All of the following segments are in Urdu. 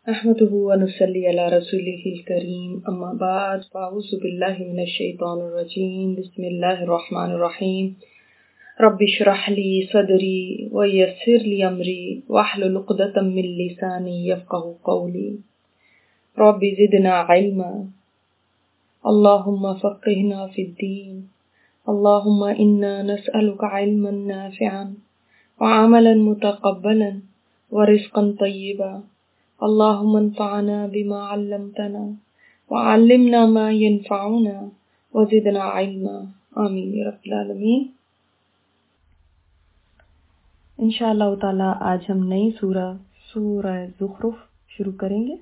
अहमदुहु व नुसल्ली अला रसूलिहिल करीम अम्मा बाद फ़अऊज़ु बिल्लाहि मिनश शैतानिर रजीम बिस्मिल्लाहिर रहमानिर रहीम रब्बि इश्रह ली सदरी व यस्सिर ली अमरी वहलुल उक़दतम मिन लिसानी यफ़क़हू क़ौली रब्बि ज़िदना इल्मा अल्लाहुम्मा फ़क़्हिना फ़िद्दीन अल्लाहुम्मा इन्ना नस्अलुका इल्मन नाफ़िअन व अमलन मुतक़ब्बलन व रिज़्क़न तय्यिबा अल्लाहुम्मा अन्फ़अना बिमा अल्लमतना व अल्लिमना मा यनफ़अुना व ज़िदना इल्मा आमीन या रब्बिल आलमीन। इंशाअल्लाह ताला आज हम नई सूरह ज़ुख़रुफ़ शुरू करेंगे।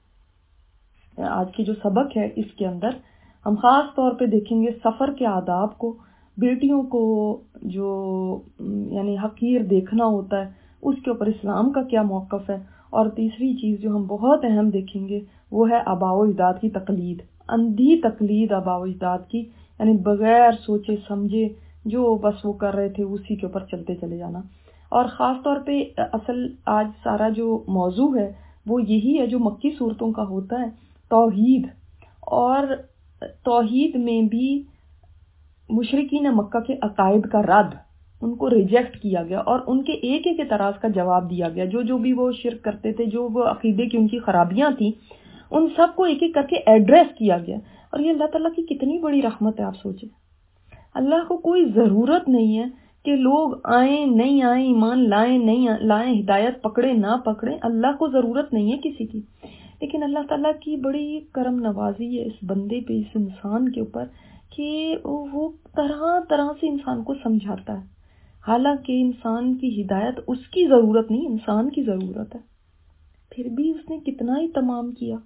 आज की जो सबक है इसके अंदर हम ख़ास तौर पे देखेंगे सफ़र के आदाब को, बेटियों को जो यानी हक़ीर देखना होता है उसके ऊपर इस्लाम का क्या मौक़िफ़ है, और तीसरी चीज़ जो हम बहुत अहम देखेंगे वो है आबाओ अजदाद की तकलीद, अंधी तकलीद आबाओ अजदाद की, यानी बगैर सोचे समझे जो बस वो कर रहे थे उसी के ऊपर चलते चले जाना। और ख़ास तौर पे असल आज सारा जो मौजू है वो यही है जो मक्की सूरतों का होता है, तौहीद। और तौहीद में भी मुशरिकीन मक्का के अकायद का रद्द, उनको रिजेक्ट किया गया और उनके एक एक एतराज़ का जवाब दिया गया। जो भी वो शिर्क करते थे, जो वो अकीदे की उनकी खराबियां थी, उन सब को एक एक करके एड्रेस किया गया। और ये अल्लाह ताला की कितनी बड़ी रहमत है। आप सोचें, अल्लाह को कोई ज़रूरत नहीं है कि लोग आए नहीं आए, ईमान लाएं नहीं लाएं, हिदायत पकड़े ना पकड़े, अल्लाह को ज़रूरत नहीं है किसी की। लेकिन अल्लाह ताला की बड़ी करम नवाजी है इस बंदे पे, इस इंसान के ऊपर, कि वो तरह तरह से इंसान को समझाता है। हालांकि इंसान की हिदायत उसकी ज़रूरत नहीं, इंसान की ज़रूरत है, फिर भी उसने कितना ही तमाम किया।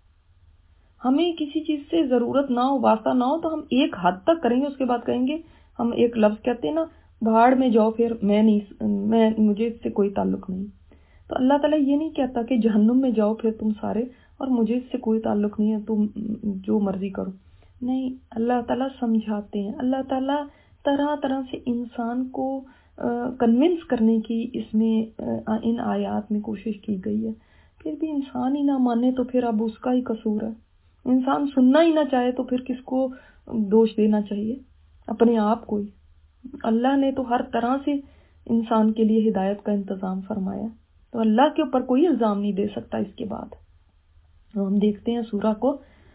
हमें किसी चीज़ से ज़रूरत ना हो, वास्ता ना हो, तो हम एक हद तक करेंगे, उसके बाद कहेंगे, हम एक लफ्ज़ कहते हैं ना, भाड़ में जाओ फिर मुझे इससे कोई ताल्लुक नहीं। तो अल्लाह ताला ये नहीं कहता कि जहन्नुम में जाओ फिर तुम सारे, और मुझे इससे कोई ताल्लुक नहीं है, तुम जो मर्जी करो। नहीं, अल्लाह ताला समझाते हैं। अल्लाह ताला तरह तरह से इंसान को कन्विंस करने की इसमें इन आयात में कोशिश की गई है। फिर भी इंसान ही ना माने तो फिर अब उसका ही कसूर है। इंसान सुनना ही ना चाहे तो फिर किसको दोष देना चाहिए? अपने आप को ही। अल्लाह ने तो हर तरह से इंसान के लिए हिदायत का इंतजाम फरमाया, तो अल्लाह के ऊपर कोई इल्जाम नहीं दे सकता इसके बाद। तो हम देखते हैं सूरह को।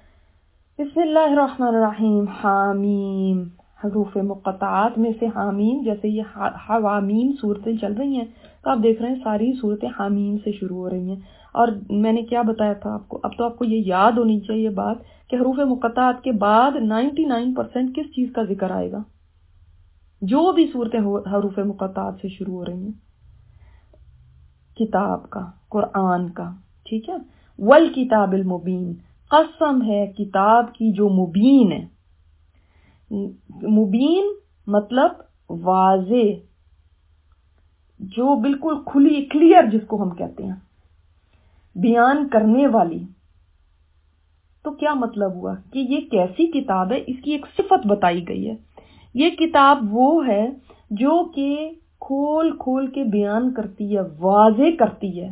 बिस्मिल्लाहिर्रहमानिर्रहीम। हामीम, हरूफ मुक़त्तआत में से हामीम, जैसे ये हवामीम सूरतें चल रही हैं तो आप देख रहे हैं सारी सूरतें हामीम से शुरू हो रही हैं। और मैंने क्या बताया था आपको, अब तो आपको ये याद होनी चाहिए बात कि हरूफ मुक़त्तआत के बाद 99% किस चीज़ का जिक्र आएगा? जो भी सूरतें हरूफ मुक़त्तआत से शुरू हो रही हैं, किताब का, कुरान का, ठीक है। वल किताबिल मुबीन, कसम है किताब की जो मुबीन है। मुबीन मतलब वाज़े, जो बिल्कुल खुली, क्लियर जिसको हम कहते हैं, बयान करने वाली। तो क्या मतलब हुआ कि ये कैसी किताब है? इसकी एक सिफत बताई गई है। ये किताब वो है जो कि खोल खोल के बयान करती है, वाज़े करती है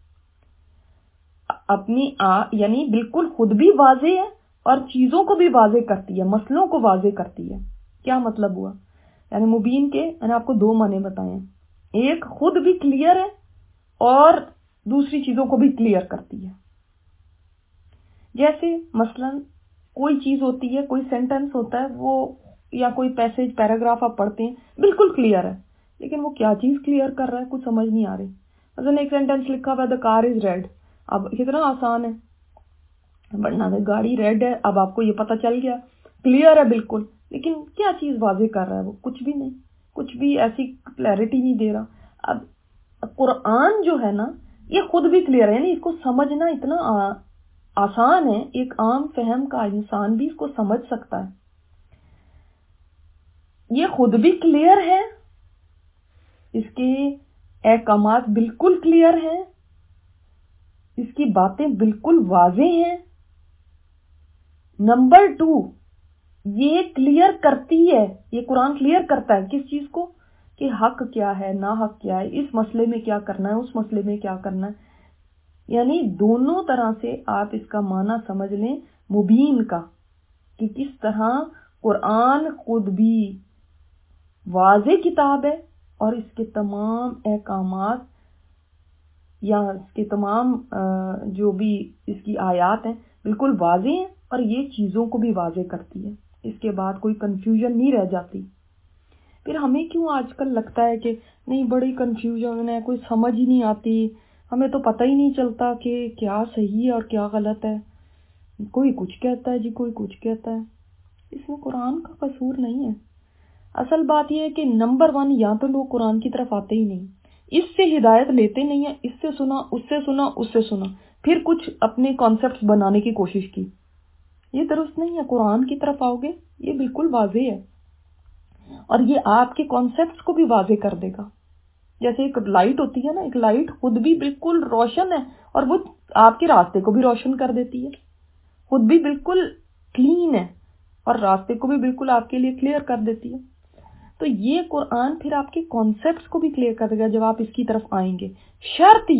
अपनी यानी बिल्कुल खुद भी वाज़े है और चीजों को भी वाज़े करती है, मसलों को वाज़े करती है। क्या मतलब हुआ? यानी मुबीन के मैंने आपको दो माने बताए हैं, एक खुद भी क्लियर है और दूसरी चीजों को भी क्लियर करती है। जैसे मसलन कोई चीज होती है, कोई सेंटेंस होता है वो, या कोई पैसेज पैराग्राफ आप पढ़ते हैं, बिल्कुल क्लियर है, लेकिन वो क्या चीज क्लियर कर रहा है कुछ समझ नहीं आ रही। मसलन एक सेंटेंस लिखा हुआ है द कार इज रेड, अब कितना आसान है बढ़ना है, गाड़ी रेड है, अब आपको ये पता चल गया, क्लियर है बिल्कुल, लेकिन क्या चीज वाज़े कर रहा है? वो कुछ भी नहीं, कुछ भी ऐसी क्लैरिटी नहीं दे रहा। अब कुरान जो है ना, ये खुद भी क्लियर है, यानी इसको समझना इतना आसान है, एक आम फहम का इंसान भी इसको समझ सकता है। ये खुद भी क्लियर है, इसके अहकामात बिल्कुल क्लियर हैं, इसकी बातें बिल्कुल वाज़े हैं। नंबर 2, ये क्लियर करती है, ये कुरान क्लियर करता है किस चीज को, कि हक क्या है, ना हक क्या है, इस मसले में क्या करना है, उस मसले में क्या करना है। یعنی دونوں طرح سے آپ اس کا معنی سمجھ لیں مبین کا، کہ کس طرح قرآن خود بھی واضح کتاب ہے اور اس کے تمام احکامات یا اس کے تمام جو بھی اس کی آیات ہیں بالکل واضح ہیں، اور یہ چیزوں کو بھی واضح کرتی ہے، اس کے بعد کوئی کنفیوژن نہیں رہ جاتی۔ پھر ہمیں کیوں آج کل لگتا ہے کہ نہیں بڑی کنفیوژن ہے، کوئی سمجھ ہی نہیں آتی، ہمیں تو پتہ ہی نہیں چلتا کہ کیا صحیح ہے اور کیا غلط ہے، کوئی کچھ کہتا ہے جی کوئی کچھ کہتا ہے۔ اس میں قرآن کا قصور نہیں ہے۔ اصل بات یہ ہے کہ نمبر 1 یا تو لوگ قرآن کی طرف آتے ہی نہیں، اس سے ہدایت لیتے نہیں ہیں، اس سے سنا اس سے سنا اس سے سنا، پھر کچھ اپنے کانسیپٹس بنانے کی کوشش کی، یہ درست نہیں ہے۔ قرآن کی طرف آؤ گے یہ بالکل واضح ہے، اور یہ آپ کے کانسیپٹس کو بھی واضح کر دے گا۔ جیسے ایک لائٹ ہوتی ہے نا، ایک لائٹ خود بھی بالکل روشن ہے اور وہ آپ کے راستے کو بھی روشن کر دیتی ہے، خود بھی بالکل کلین ہے اور راستے کو بھی بالکل آپ کے لیے کلیئر کر دیتی ہے۔ تو یہ قرآن پھر آپ کے کانسیپٹس کو بھی کلیئر کر دے گا جب آپ اس کی طرف آئیں گے۔ شرط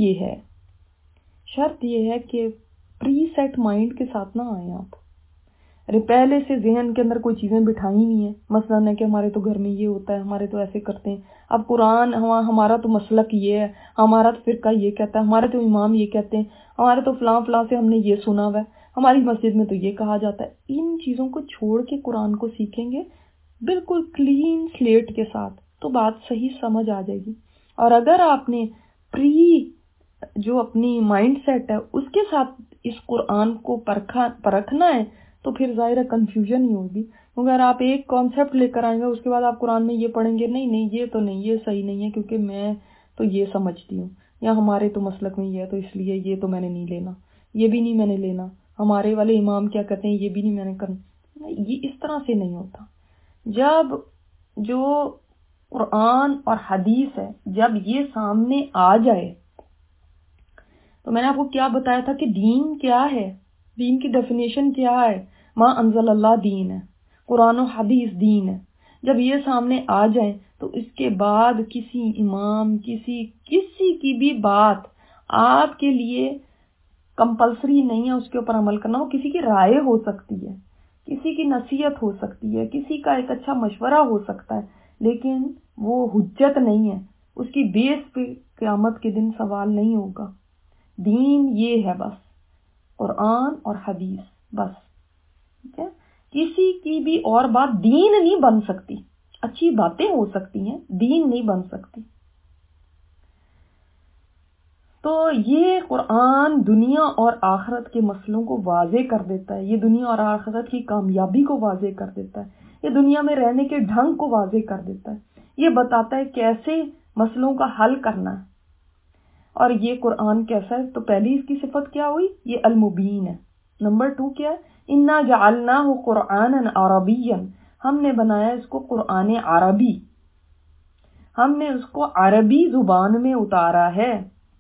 یہ ہے کہ پری سیٹ مائنڈ کے ساتھ نہ آئیں آپ، پہلے سے ذہن کے اندر کوئی چیزیں بٹھائی نہیں ہیں، مثلا ہے کہ ہمارے تو گھر میں یہ ہوتا ہے، ہمارے تو ایسے کرتے ہیں، اب قرآن ہمارا تو مسلک یہ ہے، ہمارا تو فرقہ یہ کہتا ہے، ہمارے تو امام یہ کہتے ہیں، ہمارے تو فلاں فلاں سے ہم نے یہ سنا ہوا ہے، ہماری مسجد میں تو یہ کہا جاتا ہے۔ ان چیزوں کو چھوڑ کے قرآن کو سیکھیں گے بالکل کلین سلیٹ کے ساتھ تو بات صحیح سمجھ آ جائے گی۔ اور اگر آپ نے جو اپنی مائنڈ سیٹ ہے اس کے ساتھ اس قرآن کو پرکھنا ہے تو پھر ظاہر کنفیوژن ہی ہوگی، کیونکہ اگر آپ ایک کانسیپٹ لے کر آئیں گے اس کے بعد آپ قرآن میں یہ پڑھیں گے نہیں یہ تو نہیں، یہ صحیح نہیں ہے کیونکہ میں تو یہ سمجھتی ہوں، یا ہمارے تو مسلک میں یہ ہے تو اس لیے یہ تو میں نے نہیں لینا، یہ بھی نہیں میں نے لینا، ہمارے والے امام کیا کہتے ہیں یہ بھی نہیں میں نے کرنا۔ یہ اس طرح سے نہیں ہوتا۔ جب جو قرآن اور حدیث ہے جب یہ سامنے آ جائے، تو میں نے آپ کو کیا بتایا تھا کہ دین کیا ہے، دین کی ڈیفینیشن کیا ہے، ما انزل اللہ دین ہے، قرآن و حدیث دین ہے۔ جب یہ سامنے آ جائیں تو اس کے بعد کسی امام کسی کی بھی بات آپ کے لیے کمپلسری نہیں ہے اس کے اوپر عمل کرنا، وہ کسی کی رائے ہو سکتی ہے، کسی کی نصیحت ہو سکتی ہے، کسی کا ایک اچھا مشورہ ہو سکتا ہے، لیکن وہ حجت نہیں ہے، اس کی بیس پہ قیامت کے دن سوال نہیں ہوگا۔ دین یہ ہے بس قرآن اور حدیث، بس ٹھیک ہے۔ کسی کی بھی اور بات دین نہیں بن سکتی، اچھی باتیں ہو سکتی ہیں، دین نہیں بن سکتی۔ تو یہ قرآن دنیا اور آخرت کے مسئلوں کو واضح کر دیتا ہے، یہ دنیا اور آخرت کی کامیابی کو واضح کر دیتا ہے، یہ دنیا میں رہنے کے ڈھنگ کو واضح کر دیتا ہے، یہ بتاتا ہے کیسے مسئلوں کا حل کرنا ہے۔ اور یہ قرآن کیسا ہے؟ تو پہلی اس کی صفت کیا ہوئی؟ یہ المبین ہے۔ نمبر 2 کیا ہے؟ اِنَّا جَعَلْنَاهُ قُرْآنًا عَرَبِيًّا، ہم نے بنایا اس کو قرآن عربی، ہم نے اس کو عربی زبان میں اتارا ہے۔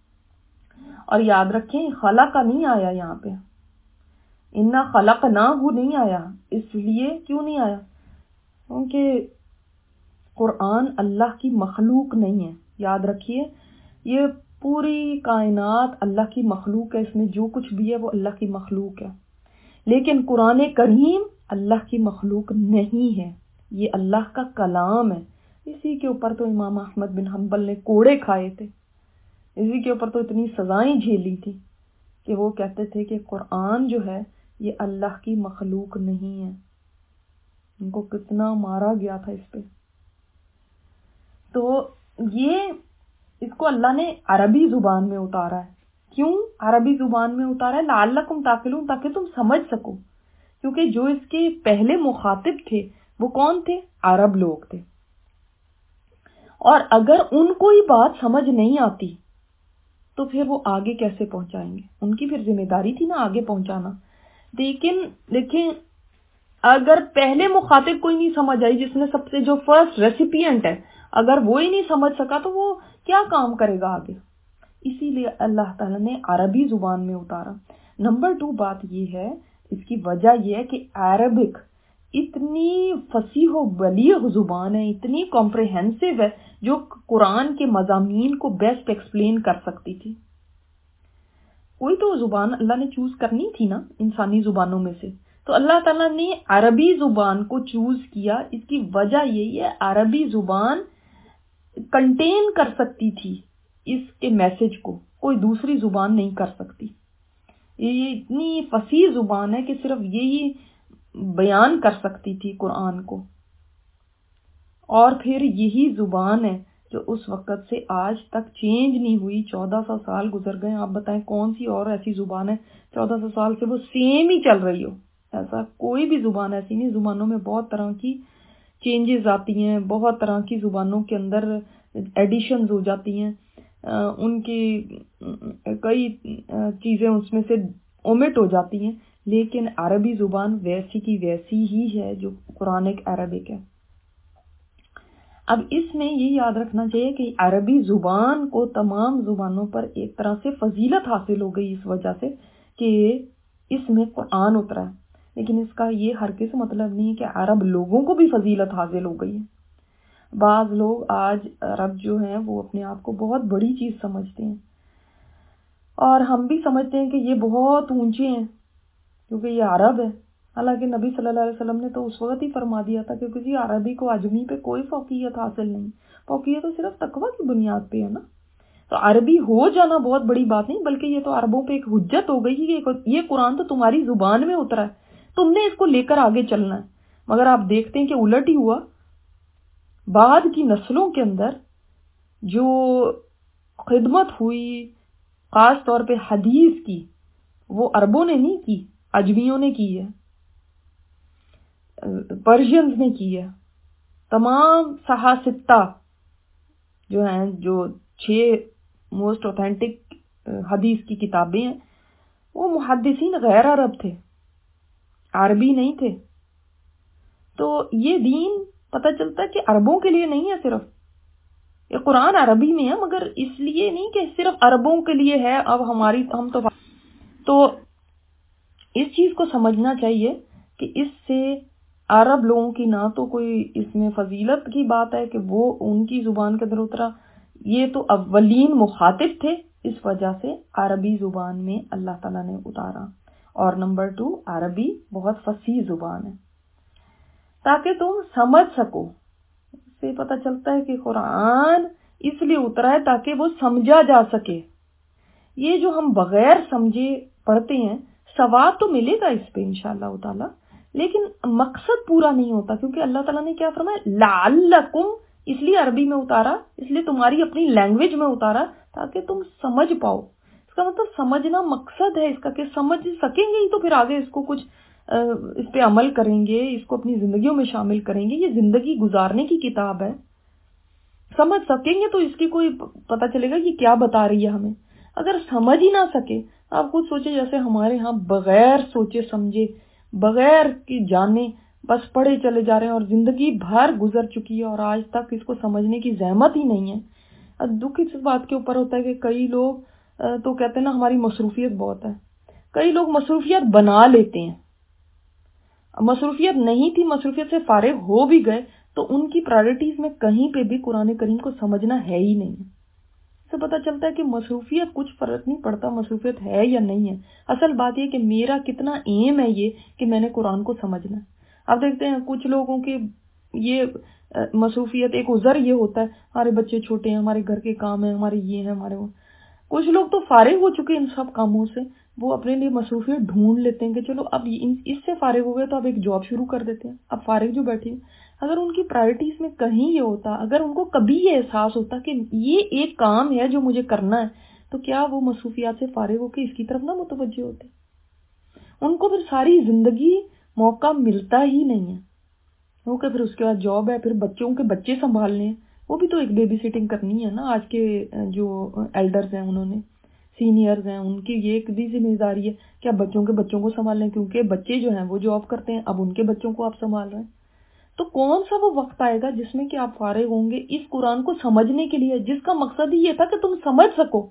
اور یاد رکھیں خلق نہیں آیا یہاں پہ، اِنَّا خَلَقْنَاهُ نہیں آیا، اس لیے کیوں نہیں آیا؟ کیونکہ قرآن اللہ کی مخلوق نہیں ہے۔ یاد رکھیے یہ پوری کائنات اللہ کی مخلوق ہے، اس میں جو کچھ بھی ہے وہ اللہ کی مخلوق ہے، لیکن قرآن کریم اللہ کی مخلوق نہیں ہے، یہ اللہ کا کلام ہے۔ اسی کے اوپر تو امام احمد بن حنبل نے کوڑے کھائے تھے، اسی کے اوپر تو اتنی سزائیں جھیلی تھی کہ وہ کہتے تھے کہ قرآن جو ہے یہ اللہ کی مخلوق نہیں ہے، ان کو کتنا مارا گیا تھا اس پہ۔ تو یہ اس کو اللہ نے عربی زبان میں اتارا ہے۔ کیوں عربی زبان میں اتارا ہے؟ لعلکم تعقلون، تاکہ تم سمجھ سکو، کیونکہ جو اس کے پہلے مخاطب تھے وہ کون تھے؟ عرب لوگ تھے، اور اگر ان کو یہ بات سمجھ نہیں آتی تو پھر وہ آگے کیسے پہنچائیں گے؟ ان کی پھر ذمہ داری تھی نا آگے پہنچانا۔ لیکن دیکھیں اگر پہلے مخاطب کوئی نہیں سمجھ آئی، جس نے سب سے جو فرسٹ ریسیپینٹ ہے، اگر وہ ہی نہیں سمجھ سکا تو وہ کیا کام کرے گا آگے؟ اسی لیے اللہ تعالیٰ نے عربی زبان میں اتارا۔ نمبر 2 بات یہ ہے، اس کی وجہ یہ ہے کہ عربک اتنی فصیح و بلیغ زبان ہے، اتنی کمپریہنسو ہے، جو قرآن کے مضامین کو بیسٹ ایکسپلین کر سکتی تھی۔ कोई तो जुबान अल्लाह ने चूज करनी थी ना इंसानी जुबानों में से, तो अल्लाह ताला ने अरबी जुबान को चूज किया। इसकी वजह यही है, अरबी जुबान कंटेन कर सकती थी इसके मैसेज को, कोई दूसरी जुबान नहीं कर सकती। ये इतनी फसीह जुबान है कि सिर्फ यही बयान कर सकती थी कुरान को। और फिर यही जुबान है जो उस वक्त से आज तक चेंज नहीं हुई। 1400 साल गुजर गए, आप बताएं कौन सी और ऐसी जुबान है 1400 साल से वो सेम ही चल रही हो? ऐसा कोई भी जुबान ऐसी नहीं। जुबानों में बहुत तरह की चेंजेस आती हैं, बहुत तरह की जुबानों के अंदर एडिशंस हो जाती हैं, उनकी कई चीजें उसमें से ओमिट हो जाती हैं, लेकिन अरबी जुबान वैसी की वैसी ही है जो कुरानिक अरबिक है। अब इसमें ये याद रखना चाहिए कि अरबी जुबान को तमाम जुबानों पर एक तरह से फजीलत हासिल हो गई इस वजह से कि इसमें कुरान उतरा है, लेकिन इसका ये हरगिज़ मतलब नहीं है कि अरब लोगों को भी फजीलत हासिल हो गई है। बाज लोग आज अरब जो हैं वो अपने आप को बहुत बड़ी चीज समझते हैं, और हम भी समझते हैं कि ये बहुत ऊंचे हैं क्योंकि ये अरब है। हालांकि नबी सल्लल्लाहु अलैहि वसल्लम ने तो उस वक्त ही फरमा दिया था कि किसी अरबी को अजमी पे कोई फौकियत हासिल नहीं। फौकियत तो सिर्फ तकवा की बुनियाद पे है ना। तो अरबी हो जाना बहुत बड़ी बात नहीं, बल्कि ये तो अरबों पे एक हुज्जत हो गई कि ये कुरान तो तुम्हारी जुबान में उतरा है, तुमने इसको लेकर आगे चलना है। मगर आप देखते हैं कि उलट ही हुआ। बाद की नस्लों के अंदर जो खिदमत हुई खास तौर पे हदीस की, वो अरबों ने नहीं की, अजमियों ने की है, पर्शियंस ने की है। तमाम सहासित्ता जो हैं, जो 6 मोस्ट ऑथेंटिक हदीस की किताबें हैं, वो मुहद्दिसीन गैर अरब थे, अरबी नहीं थे। तो ये दीन पता चलता है कि अरबों के लिए नहीं है सिर्फ। ये कुरान अरबी में है, मगर इसलिए नहीं कि सिर्फ अरबों के लिए है। अब हम तो इस चीज को समझना चाहिए कि इससे अरब लोगों की ना तो कोई इसमें फजीलत की बात है कि वो उनकी जुबान के अंदर उतरा, ये तो अव्वलीन मुखातिब थे, इस वजह से अरबी जुबान में अल्लाह ताला ने उतारा। और नंबर 2, अरबी बहुत फसीह जुबान है ताकि तुम समझ सको। इससे पता चलता है कि कुरान इसलिए उतरा है ताकि वो समझा जा सके। ये जो हम बगैर समझे पढ़ते हैं, सवाब तो मिलेगा इस पे इंशाअल्लाह ताला, लेकिन मकसद पूरा नहीं होता। क्योंकि अल्लाह ताला ने क्या फरमाया, लअल्लकुम, इसलिए अरबी में उतारा, इसलिए तुम्हारी अपनी लैंग्वेज में उतारा ताकि तुम समझ पाओ। इसका मतलब समझना मकसद है इसका, कि समझ सकेंगे ही तो फिर आगे इसको कुछ इस पे अमल करेंगे, इसको अपनी जिंदगियों में शामिल करेंगे। ये जिंदगी गुजारने की किताब है, समझ सकेंगे तो इसकी कोई पता चलेगा कि क्या बता रही है हमें। अगर समझ ही ना सके, आप खुद सोचे, जैसे हमारे यहाँ बगैर सोचे समझे, बगैर की जाने बस पढ़े चले जा रहे हैं और जिंदगी भर गुजर चुकी है और आज तक इसको समझने की जहमत ही नहीं है। दुख इस बात के ऊपर होता है कि कई लोग तो कहते हैं ना हमारी मसरूफियत बहुत है, कई लोग मसरूफियत बना लेते हैं। मसरूफियत नहीं थी, मसरूफियत से फारिग हो भी गए तो उनकी प्रायोरिटीज में कहीं पे भी कुरान करीम को समझना है ही नहीं है। इससे पता चलता है कि मसरूफियत कुछ फर्क नहीं पड़ता, मसरूफियत है या नहीं है। असल बात यह कि मेरा कितना एम है ये कि मैंने कुरान को समझना है। आप देखते हैं कुछ लोगों के ये मसरूफियत, एक उज़र ये होता है, हमारे बच्चे छोटे हैं, हमारे घर के काम है, हमारे ये है, हमारे वो। कुछ लोग तो फारिग हो चुके इन सब कामों से, वो अपने लिए मसरूफियत ढूंढ लेते हैं कि चलो अब इससे फारिग हो गए तो अब एक जॉब शुरू कर देते हैं। अब फारिग जो बैठी, अगर उनकी प्रायोरिटीज में कहीं ये होता, अगर उनको कभी ये एहसास होता कि ये एक काम है जो मुझे करना है, तो क्या वो मसरूफियात से फारिग होकर इसकी तरफ ना मुतवज्जे होते? उनको फिर सारी जिंदगी मौका मिलता ही नहीं है। ओके, फिर उसके बाद जॉब है, फिर बच्चों के बच्चे संभालने हैं, वो भी तो एक बेबी सिटिंग करनी है ना। आज के जो एल्डर्स हैं, उन्होंने सीनियर्स हैं, उनकी ये एक भी जिम्मेदारी है कि आप बच्चों के बच्चों को संभाल लें, क्योंकि बच्चे जो हैं वो जॉब करते हैं, अब उनके बच्चों को आप संभाल रहे हैं। तो कौन सा वो वक्त आएगा जिसमें कि आप फारिग होंगे इस कुरान को समझने के लिए, जिसका मकसद ही ये था कि तुम समझ सको।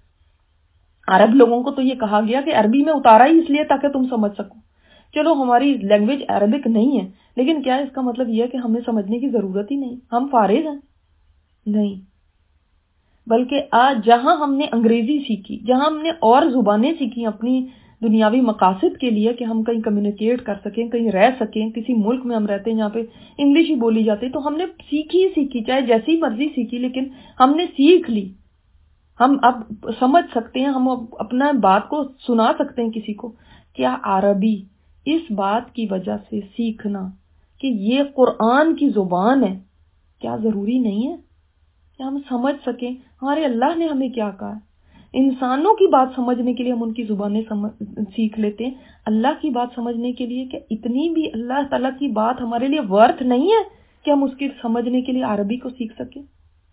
अरब लोगों को तो ये कहा गया कि अरबी में उतारा ही इसलिए ताकि तुम समझ सको। चलो हमारी लैंग्वेज अरबिक नहीं है, लेकिन क्या इसका मतलब यह है कि हमें समझने की जरूरत ही नहीं, हम फारिग हैं? नहीं। بلکہ آج جہاں ہم نے انگریزی سیکھی، جہاں ہم نے اور زبانیں سیکھی اپنی دنیاوی مقاصد کے لیے کہ ہم کہیں کمیونیکیٹ کر سکیں، کہیں رہ سکیں، کسی ملک میں ہم رہتے ہیں جہاں پہ انگلش ہی بولی جاتی، تو ہم نے سیکھی چاہے جیسی مرضی سیکھی، لیکن ہم نے سیکھ لی. ہم اب سمجھ سکتے ہیں، ہم اپنا بات کو سنا سکتے ہیں کسی کو. کیا عربی اس بات کی وجہ سے سیکھنا کہ یہ قرآن کی زبان ہے کیا ضروری نہیں ہے کہ ہم سمجھ سکیں ہمارے اللہ نے ہمیں کیا کہا ہے؟ انسانوں کی بات سمجھنے کے لیے ہم ان کی زبانیں سیکھ لیتے ہیں، اللہ کی بات سمجھنے کے لیے کہ اتنی بھی اللہ تعالیٰ کی بات ہمارے لیے ورتھ نہیں ہے کہ ہم اس کی سمجھنے کے لیے عربی کو سیکھ سکیں.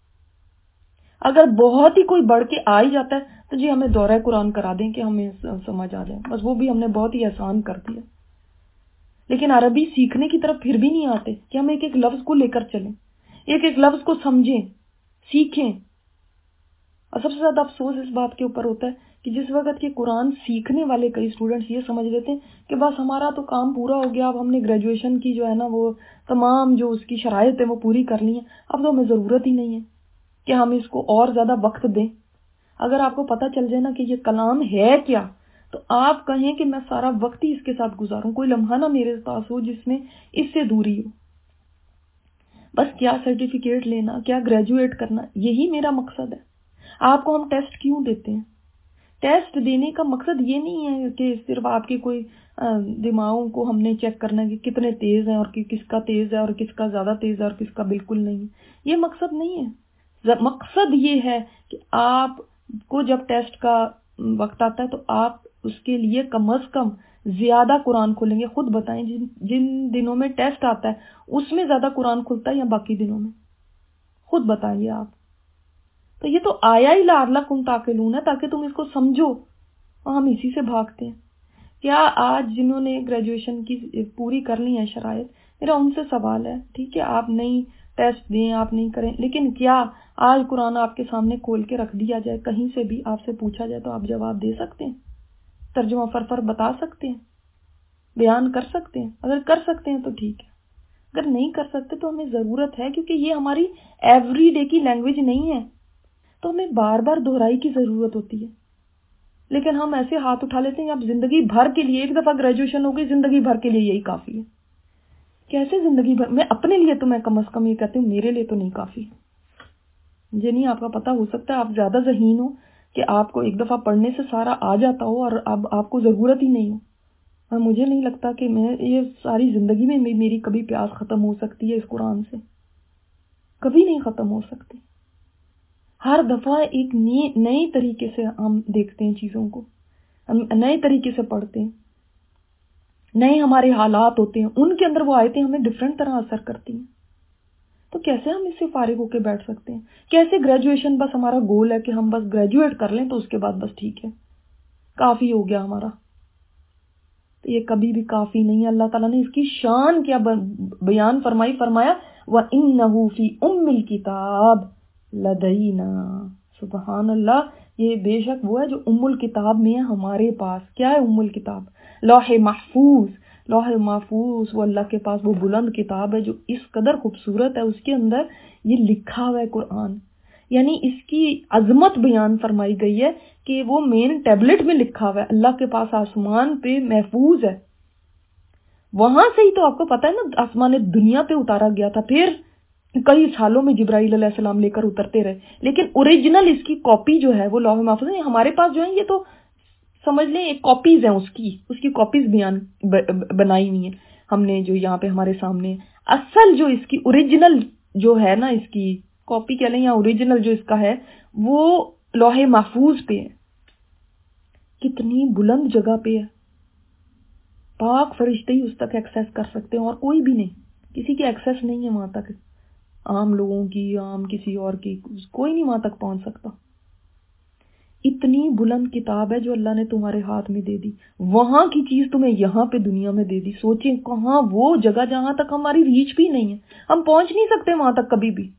اگر بہت ہی کوئی بڑھ کے آ ہی جاتا ہے تو جی ہمیں دورہ قرآن کرا دیں کہ ہمیں سمجھ آ جائے، بس وہ بھی ہم نے بہت ہی آسان کر دیا. لیکن عربی سیکھنے کی طرف پھر بھی نہیں آتے کہ ہم ایک ایک لفظ کو لے کر چلیں، ایک ایک لفظ کو سمجھیں، سیکھیں. اور سب سے زیادہ افسوس اس بات کے اوپر ہوتا ہے کہ جس وقت کے قرآن سیکھنے والے کئی اسٹوڈنٹس یہ سمجھ لیتے ہیں کہ بس ہمارا تو کام پورا ہو گیا، اب ہم نے گریجویشن کی جو ہے نا وہ تمام جو اس کی شرائط ہیں وہ پوری کر لی ہیں، اب تو ہمیں ضرورت ہی نہیں ہے کہ ہم اس کو اور زیادہ وقت دیں. اگر آپ کو پتہ چل جائے نا کہ یہ کلام ہے کیا تو آپ کہیں کہ میں سارا وقت ہی اس کے ساتھ گزاروں، کوئی لمحہ نہ میرے پاس ہو جس میں اس سے دوری ہو. بس کیا سرٹیفکیٹ لینا، کیا گریجویٹ کرنا، یہی میرا مقصد ہے. آپ کو ہم ٹیسٹ کیوں دیتے ہیں؟ ٹیسٹ دینے کا مقصد یہ نہیں ہے کہ صرف آپ کے کوئی دماغوں کو ہم نے چیک کرنا کہ کتنے تیز ہیں اور کس کا تیز ہے اور کس کا زیادہ تیز ہے اور کس کا بالکل نہیں. یہ مقصد نہیں ہے. مقصد یہ ہے کہ آپ کو جب ٹیسٹ کا وقت آتا ہے تو آپ اس کے لیے کم از کم زیادہ قرآن کھولیں گے. خود بتائیں جن دنوں میں ٹیسٹ آتا ہے اس میں زیادہ قرآن کھلتا ہے یا باقی دنوں میں؟ خود بتائیے آپ. تو یہ تو آیا ہی لعلکم تعقلون ہے تاکہ تم اس کو سمجھو، اور ہم اسی سے بھاگتے ہیں. کیا آج جنہوں نے گریجویشن کی پوری کر لی ہے شرائط، میرا ان سے سوال ہے، ٹھیک ہے آپ نہیں ٹیسٹ دیں، آپ نہیں کریں، لیکن کیا آج قرآن آپ کے سامنے کھول کے رکھ دیا جائے، کہیں سے بھی آپ سے پوچھا جائے تو آپ جواب دے سکتے ہیں، ترجمہ فرفر بتا سکتے ہیں، بیان کر سکتے ہیں؟ اگر کر سکتے ہیں تو ٹھیک ہے، اگر نہیں کر سکتے تو ہمیں ضرورت ہے کیونکہ یہ ہماری ایوری ڈے کی لینگویج نہیں ہے تو ہمیں بار بار دہرائی کی ضرورت ہوتی ہے. لیکن ہم ایسے ہاتھ اٹھا لیتے ہیں اب زندگی بھر کے لیے، ایک دفعہ گریجویشن ہو گئی زندگی بھر کے لیے یہی کافی ہے. کیسے زندگی بھر؟ میں اپنے لیے تو میں کم از کم یہ کہتی ہوں میرے لیے تو نہیں کافی. مجھے نہیں آپ کا پتہ، ہو سکتا ہے آپ زیادہ ذہین ہو کہ آپ کو ایک دفعہ پڑھنے سے سارا آ جاتا ہو اور اب آپ کو ضرورت ہی نہیں ہو. اور مجھے نہیں لگتا کہ میں یہ ساری زندگی میں میری کبھی پیاس ختم ہو سکتی ہے اس قرآن سے، کبھی نہیں ختم ہو سکتی. ہر دفعہ ایک نئے طریقے سے ہم دیکھتے ہیں چیزوں کو، ہم نئے طریقے سے پڑھتے ہیں، نئے ہمارے حالات ہوتے ہیں، ان کے اندر وہ آیتیں ہمیں ڈیفرنٹ طرح اثر کرتی ہیں. تو کیسے ہم اس سے فارغ ہو کے بیٹھ سکتے ہیں؟ کیسے گریجویشن بس ہمارا گول ہے کہ ہم بس گریجویٹ کر لیں تو اس کے بعد بس ٹھیک ہے کافی ہو گیا ہمارا؟ تو یہ کبھی بھی کافی نہیں ہے. اللہ تعالیٰ نے اس کی شان کیا بیان فرمایا وَإِنَّهُ فِي أُمِّ الْكِتَابِ لَدَيْنَا. سبحان اللہ، یہ بے شک وہ ہے جو ام الکتاب میں ہے ہمارے پاس. کیا ہے ام الکتاب؟ لوح محفوظ. لوح محفوظ وہ اللہ کے پاس وہ بلند کتاب ہے جو اس قدر خوبصورت ہے، اس کے اندر یہ لکھا ہوا ہے قرآن. یعنی اس کی عظمت بیان فرمائی گئی ہے کہ وہ مین ٹیبلٹ میں لکھا ہوا ہے، اللہ کے پاس آسمان پہ محفوظ ہے. وہاں سے ہی تو آپ کو پتا ہے نا آسمان دنیا پہ اتارا گیا تھا، پھر کئی سالوں میں جبرائیل علیہ السلام لے کر اترتے رہے، لیکن اوریجنل اس کی کاپی جو ہے وہ لوح محفوظ ہے. ہمارے پاس جو ہے یہ تو سمجھ لیں ایک کاپیز ہیں، اس کی کاپیز بنائی ہوئی ہیں ہم نے جو یہاں پہ ہمارے سامنے. اصل جو اس کی اوریجنل جو ہے نا، اس کی کاپی کہہ لیں یا اوریجنل جو اس کا ہے وہ لوح محفوظ پہ ہے. کتنی بلند جگہ پہ ہے، پاک فرشتے ہی اس تک ایکسیس کر سکتے ہیں اور کوئی بھی نہیں، کسی کی ایکسیس نہیں ہے وہاں تک، عام لوگوں کی، عام کسی اور کی، کوئی نہیں وہاں تک پہنچ سکتا. اتنی بلند کتاب ہے جو اللہ نے تمہارے ہاتھ میں دے دی، وہاں کی چیز تمہیں یہاں پہ دنیا میں دے دی. سوچیں کہاں وہ جگہ جہاں تک ہماری ریچ بھی نہیں ہے، ہم پہنچ نہیں سکتے وہاں تک کبھی بھی،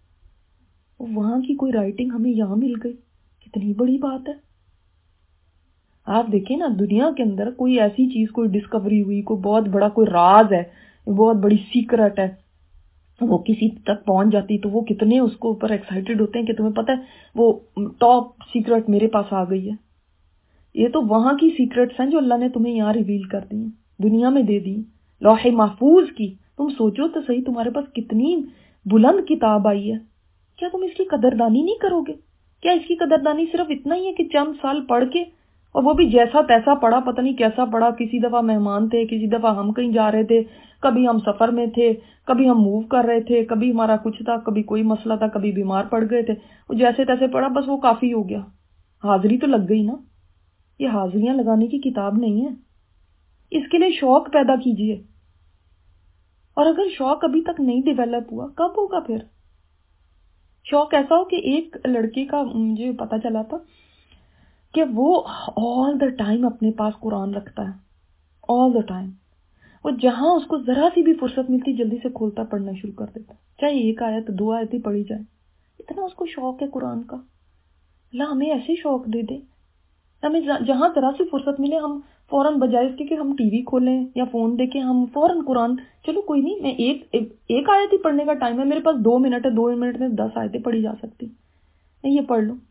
وہاں کی کوئی رائٹنگ ہمیں یہاں مل گئی. کتنی بڑی بات ہے. آپ دیکھیں نا دنیا کے اندر کوئی ایسی چیز کوئی ڈسکوری ہوئی، کوئی بہت بڑا کوئی راز ہے، بہت بڑی سیکرٹ ہے، وہ کسی تک پہنچ جاتی تو وہ کتنے اس کو اوپر ایکسائٹیڈ ہوتے ہیں کہ تمہیں پتہ ہے وہ ٹاپ سیکرٹ میرے پاس آ گئی ہے. یہ تو وہاں کی سیکرٹس ہیں جو اللہ نے تمہیں یہاں ریویل کر دی ہیں, دنیا میں دے دی, لوح محفوظ کی. تم سوچو تو صحیح, تمہارے پاس کتنی بلند کتاب آئی ہے, کیا تم اس کی قدردانی نہیں کرو گے؟ کیا اس کی قدردانی صرف اتنا ہی ہے کہ چند سال پڑھ کے, اور وہ بھی جیسا تیسا پڑھا, پتہ نہیں کیسا پڑھا, کسی دفعہ مہمان تھے, کسی دفعہ ہم کہیں جا رہے تھے, کبھی ہم سفر میں تھے, کبھی ہم موو کر رہے تھے, کبھی ہمارا کچھ تھا, کبھی کوئی مسئلہ تھا, کبھی بیمار پڑ گئے تھے, وہ جیسے تیسے پڑھا, بس وہ کافی ہو گیا, حاضری تو لگ گئی نا. یہ حاضریاں لگانے کی کتاب نہیں ہے. اس کے لیے شوق پیدا کیجئے, اور اگر شوق ابھی تک نہیں ڈیولپ ہوا, کب ہوگا پھر؟ شوق ایسا ہو کہ ایک لڑکے کا مجھے پتا چلا تھا کہ وہ آل دا ٹائم اپنے پاس قرآن رکھتا ہے, آل دا ٹائم. وہ جہاں اس کو ذرا سی بھی فرصت ملتی جلدی سے کھولتا, پڑھنا شروع کر دیتا, چاہے ایک آیت 2 آیتیں پڑھی جائے. اتنا اس کو شوق ہے قرآن کا. اللہ ہمیں ایسے شوق دے دے, ہمیں جہاں ذرا سی فرصت ملے ہم فوراً بجائے اس کے کہ ہم ٹی وی کھولیں یا فون دیکھیں, ہم فوراً قرآن, چلو کوئی نہیں, میں ایک آیت ہی پڑھنے کا ٹائم ہے, میرے پاس 2 منٹ ہے, 2 منٹ میں 10 آیتیں پڑھی جا سکتی, میں یہ پڑھ لوں.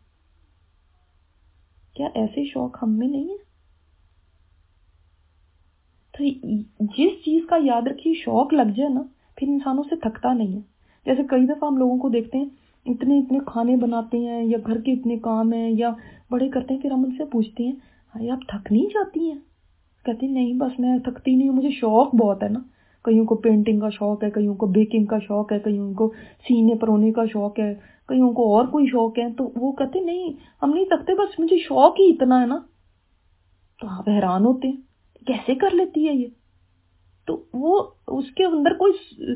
کیا ایسے شوق ہم میں نہیں ہے؟ تو جس چیز کا یاد رکھیے شوق لگ جائے نا, پھر انسانوں سے تھکتا نہیں ہے. جیسے کئی دفعہ ہم لوگوں کو دیکھتے ہیں اتنے کھانے بناتے ہیں یا گھر کے اتنے کام ہیں یا بڑے کرتے ہیں, پھر ہم ان سے پوچھتے ہیں ہاں آپ تھک نہیں جاتی ہیں؟ کہتی نہیں بس میں تھکتی نہیں ہوں, مجھے شوق بہت ہے نا. کئیوں کو پینٹنگ کا شوق ہے, کئیوں کو بیکنگ کا شوق ہے, کئیوں کو سینے پرونے کا شوق ہے, کئیوں کو اور کوئی شوق ہے. تو وہ کہتے نہیں ہم نہیں تھکتے, بس مجھے شوق ہی اتنا ہے نا. تو آپ حیران ہوتے ہیں کیسے کر لیتی ہے یہ. تو وہ اس کے اندر کوئی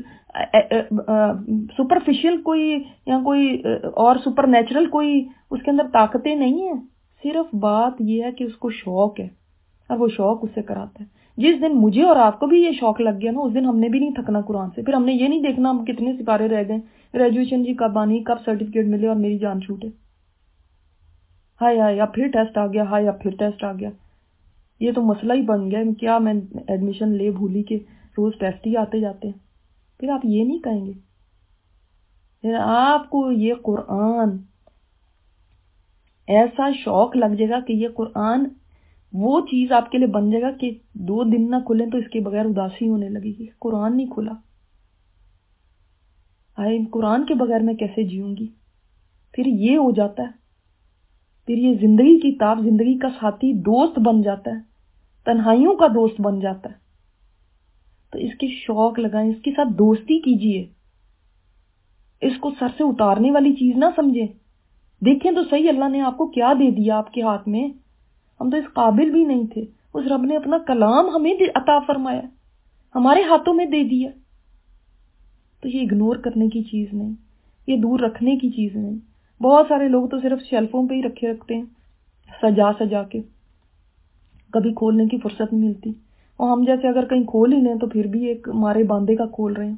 سپرفیشل کوئی یا کوئی اور سپر نیچرل کوئی اس کے اندر طاقتیں نہیں ہیں. صرف بات یہ ہے کہ اس کو شوق ہے اور وہ شوق اس سے کراتا ہے. جس دن مجھے اور آپ کو بھی یہ شوق لگ گیا نا, اس دن ہم نے بھی نہیں تھکنا قرآن سے. پھر ہم نے یہ نہیں دیکھنا ہم کتنے سپارے رہ گئے, گریجویشن جی کب آنی, کب سرٹیفکیٹ ملے اور میری جان چھوٹے, ہائے ہائے اب پھر ٹیسٹ آ گیا, ہائے اب پھر ٹیسٹ آ گیا. یہ تو مسئلہ ہی بن گیا, کیا میں ایڈمیشن لے بھولی کہ روز ٹیسٹ ہی آتے جاتے ہیں. پھر آپ یہ نہیں کہیں گے, پھر آپ کو یہ قرآن ایسا شوق لگ جائے گا کہ یہ قرآن وہ چیز آپ کے لیے بن جائے گا کہ 2 دن نہ کھلیں تو اس کے بغیر اداسی ہونے لگے گی. قرآن نہیں کھلا, قرآن کے بغیر میں کیسے جیوں گی. پھر یہ ہو جاتا ہے, پھر یہ زندگی کی تاب, زندگی کا ساتھی, دوست بن جاتا ہے, تنہائیوں کا دوست بن جاتا ہے. تو اس کے شوق لگائیں, اس کے ساتھ دوستی کیجئے, اس کو سر سے اتارنے والی چیز نہ سمجھیں. دیکھیں تو صحیح اللہ نے آپ کو کیا دے دیا آپ کے ہاتھ میں. ہم تو اس قابل بھی نہیں تھے, اس رب نے اپنا کلام ہمیں عطا فرمایا, ہمارے ہاتھوں میں دے دیا. تو یہ اگنور کرنے کی چیز نہیں, یہ دور رکھنے کی چیز نہیں. بہت سارے لوگ تو صرف شیلفوں پہ ہی رکھے رکھتے ہیں, سجا سجا کے, کبھی کھولنے کی فرصت نہیں ملتی. اور ہم جیسے اگر کہیں کھول ہی لیں تو پھر بھی ایک مارے باندھے کا کھول رہے ہیں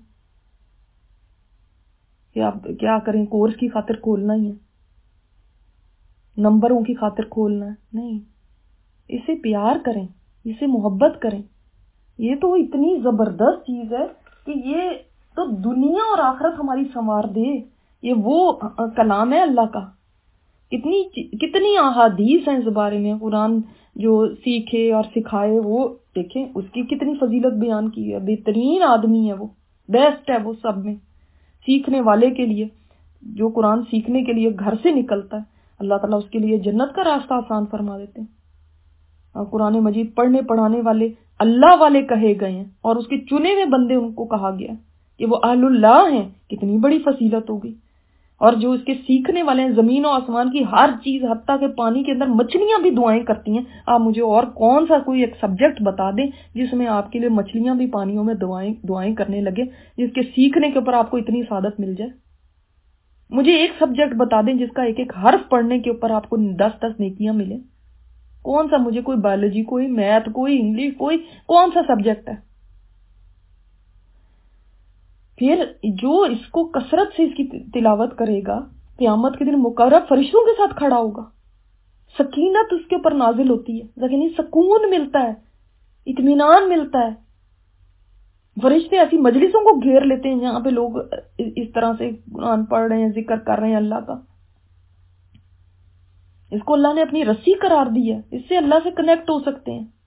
کہ آپ کیا کریں, کورس کی خاطر کھولنا ہی ہے, نمبروں کی خاطر کھولنا ہے. نہیں, اسے پیار کریں, اسے محبت کریں. یہ تو اتنی زبردست چیز ہے کہ یہ تو دنیا اور آخرت ہماری سنوار دے. یہ وہ کلام ہے اللہ کا. کتنی احادیث ہیں اس بارے میں. قرآن جو سیکھے اور سکھائے وہ دیکھیں اس کی کتنی فضیلت بیان کی ہے. بہترین آدمی ہے وہ, بیسٹ ہے وہ سب میں. سیکھنے والے کے لیے, جو قرآن سیکھنے کے لیے گھر سے نکلتا ہے, اللہ تعالیٰ اس کے لیے جنت کا راستہ آسان فرما دیتے ہیں. اور قرآن مجید پڑھنے پڑھانے والے اللہ والے کہے گئے ہیں, اور اس کے چنے ہوئے بندے ان کو کہا گیا کہ وہ اہل اللہ ہیں. کتنی بڑی فضیلت ہوگی. اور جو اس کے سیکھنے والے ہیں, زمین و آسمان کی ہر چیز, حتیٰ کہ پانی کے اندر مچھلیاں بھی دعائیں کرتی ہیں. آپ مجھے اور کون سا کوئی ایک سبجیکٹ بتا دیں جس میں آپ کے لیے مچھلیاں بھی پانیوں میں دعائیں کرنے لگے, جس کے سیکھنے کے اوپر آپ کو اتنی سعادت مل جائے. مجھے ایک سبجیکٹ بتا دیں جس کا ایک ایک حرف پڑھنے کے اوپر آپ کو 10 نیکیاں ملیں. کون سا؟ مجھے کوئی بایولوجی, کوئی میتھ, کوئی انگلش, کوئی کون سا سبجیکٹ ہے. پھر جو اس کو کثرت سے اس کی تلاوت کرے گا, قیامت کے دن مقرب فرشتوں کے ساتھ کھڑا ہوگا. سکینت اس کے اوپر نازل ہوتی ہے, لیکن سکون ملتا ہے, اطمینان ملتا ہے. فرشتے ایسی مجلسوں کو گھیر لیتے ہیں جہاں پہ لوگ اس طرح سے قرآن پڑھ رہے ہیں، ذکر کر رہے ہیں اللہ کا. اس کو اللہ نے اپنی رسی قرار دی ہے، اس سے اللہ سے کنیکٹ ہو سکتے ہیں.